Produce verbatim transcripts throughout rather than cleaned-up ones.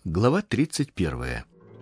Глава тридцать первая.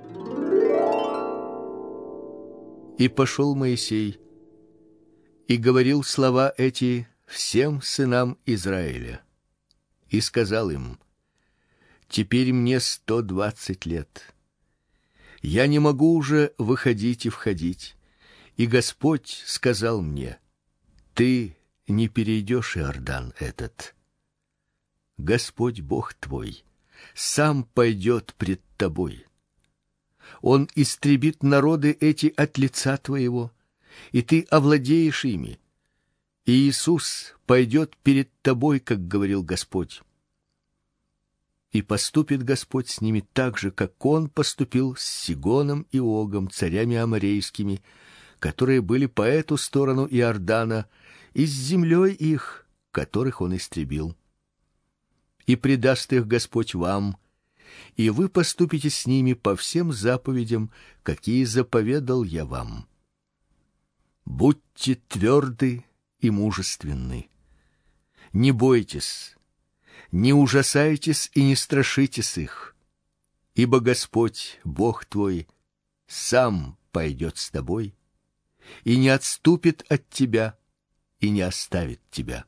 И пошел Моисей и говорил слова эти всем сынам Израиля, и сказал им: теперь мне сто двадцать лет. Я не могу уже выходить и входить. И Господь сказал мне: ты не перейдешь Иордан этот. Господь Бог твой сам пойдет пред тобой. Он истребит народы эти от лица твоего, и ты овладеешь ими. И Иисус пойдет перед тобой, как говорил Господь. И поступит Господь с ними так же, как Он поступил с Сигоном и Огом, царями аморейскими, которые были по эту сторону Иордана, и с землей их, которых Он истребил. И предаст их Господь вам, и вы поступите с ними по всем заповедям, какие заповедал я вам. Будьте тверды и мужественны. Не бойтесь, не ужасайтесь и не страшитесь их, ибо Господь, Бог твой, сам пойдет с тобой и не отступит от тебя и не оставит тебя.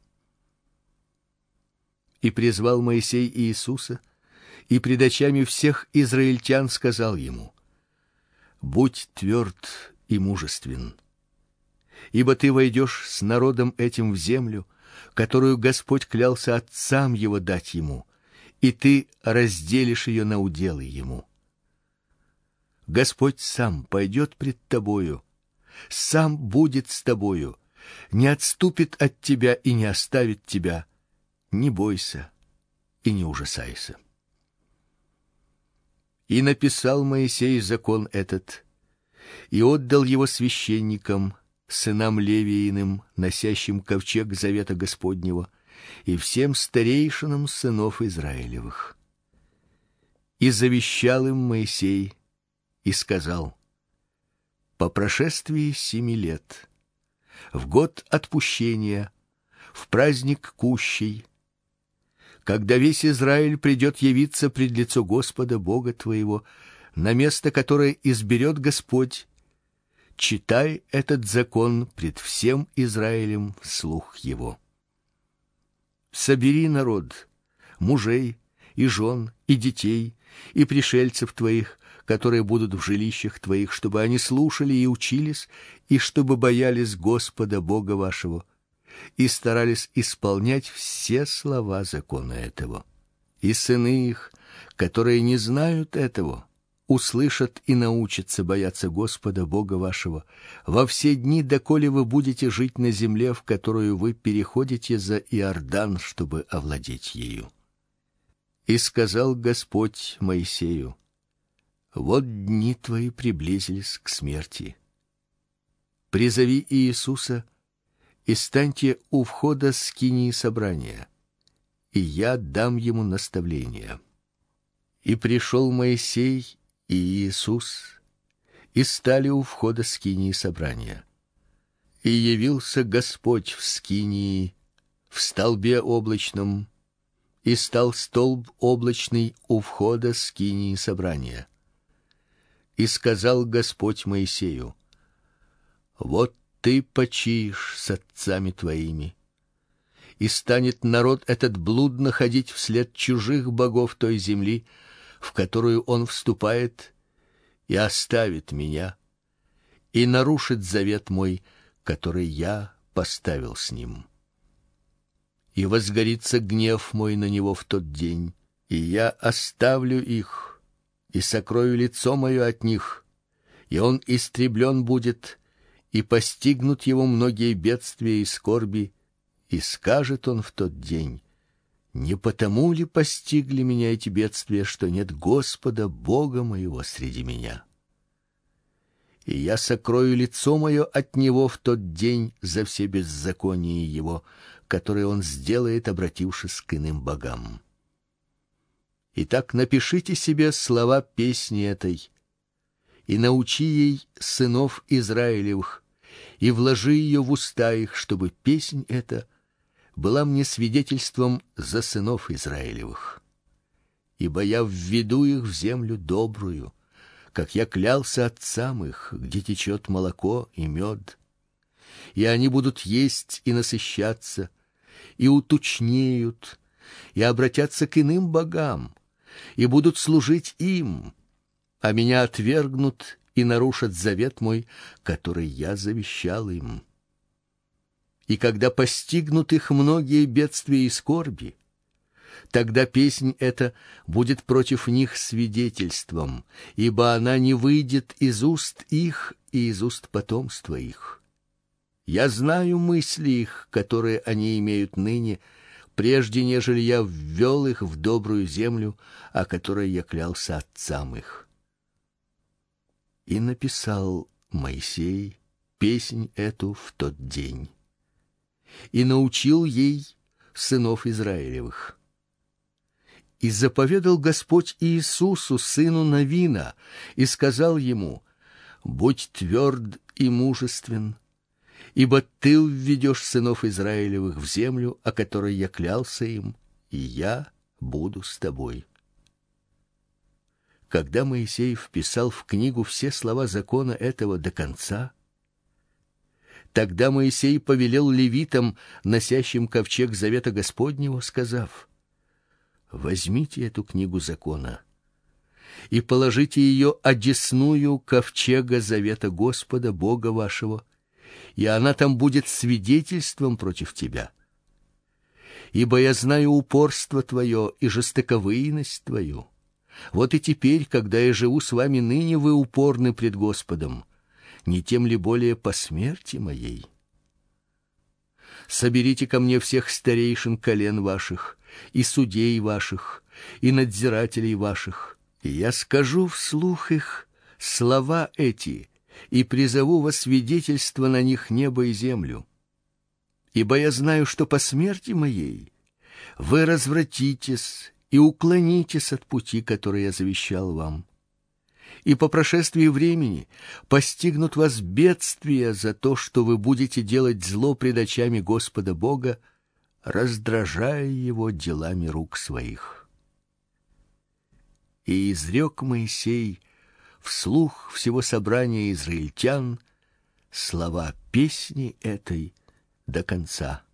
И призвал Моисей Иисуса, и пред очами всех израильтян сказал ему: будь тверд и мужествен, ибо ты войдешь с народом этим в землю, которую Господь клялся отцам его дать ему, и ты разделишь ее на уделы ему. Господь сам пойдет пред тобою, сам будет с тобою, не отступит от тебя и не оставит тебя. Не бойся и не ужасайся. И написал Моисей закон этот, и отдал его священникам, сынам Левииным, носящим ковчег завета Господнего, и всем старейшинам сынов Израилевых. И завещал им Моисей и сказал: по прошествии семи лет, в год отпущения, в праздник кущей, когда весь Израиль придет явиться пред лицо Господа Бога твоего на место, которое изберет Господь, читай этот закон пред всем Израилем вслух его. Собери народ, мужей и жен и детей и пришельцев твоих, которые будут в жилищах твоих, чтобы они слушали и учились, и чтобы боялись Господа Бога вашего, и старались исполнять все слова закона этого. И сыны их, которые не знают этого, услышат и научатся бояться Господа Бога вашего во все дни, доколе вы будете жить на земле, в которую вы переходите за Иордан, чтобы овладеть ею. И сказал Господь Моисею: вот дни твои приблизились к смерти. Призови Иисуса и станьте у входа скинии собрания, и я дам ему наставление. И пришел Моисей и Иисус, и стали у входа скинии собрания. И явился Господь в скинии, в столбе облачном, и стал столб облачный у входа скинии собрания. И сказал Господь Моисею: вот ты почиешь с отцами твоими, и станет народ этот блудно ходить вслед чужих богов той земли, в которую он вступает, и оставит меня, и нарушит завет мой, который я поставил с ним. И возгорится гнев мой на него в тот день, и я оставлю их, и сокрою лицо мое от них, и он истреблен будет, и постигнут его многие бедствия и скорби, и скажет он в тот день: не потому ли постигли меня эти бедствия, что нет Господа Бога моего среди меня? И я сокрою лицо мое от него в тот день за все беззакония его, которые он сделает, обратившись к иным богам. Итак, напишите себе слова песни этой, и научи ей сынов Израилевых, и вложи ее в уста их, чтобы песнь эта была мне свидетельством за сынов Израилевых. ибо я введу их в землю добрую, как я клялся отцам их, где течет молоко и мед. И они будут есть и насыщаться, и утучнеют, и обратятся к иным богам, и будут служить им, а меня отвергнут и нарушат завет мой, который я завещал им. И когда постигнут их многие бедствия и скорби, тогда песнь эта будет против них свидетельством, ибо она не выйдет из уст их и из уст потомства их. Я знаю мысли их, которые они имеют ныне, прежде нежели я ввел их в добрую землю, о которой я клялся отцам их. И написал Моисей песнь эту в тот день, и научил ей сынов Израилевых. И заповедал Господь Иисусу, сыну Навина, и сказал ему: «Будь тверд и мужествен, ибо ты введешь сынов Израилевых в землю, о которой я клялся им, и я буду с тобой». Когда Моисей вписал в книгу все слова закона этого до конца, тогда Моисей повелел левитам, носящим ковчег завета Господнего, сказав: «Возьмите эту книгу закона и положите ее одесную ковчега завета Господа, Бога вашего, и она там будет свидетельством против тебя. Ибо я знаю упорство твое и жестоковыйность твою. Вот и теперь, когда я живу с вами ныне, вы упорны пред Господом, не тем ли более по смерти моей? Соберите ко мне всех старейшин колен ваших, и судей ваших, и надзирателей ваших, и я скажу вслух их слова эти, и призову во свидетельство на них небо и землю. Ибо я знаю, что по смерти моей вы развратитесь и уклонитесь от пути, который я завещал вам. И по прошествии времени постигнут вас бедствия за то, что вы будете делать зло пред очами Господа Бога, раздражая его делами рук своих. И изрек Моисей вслух всего собрания израильтян слова песни этой до конца.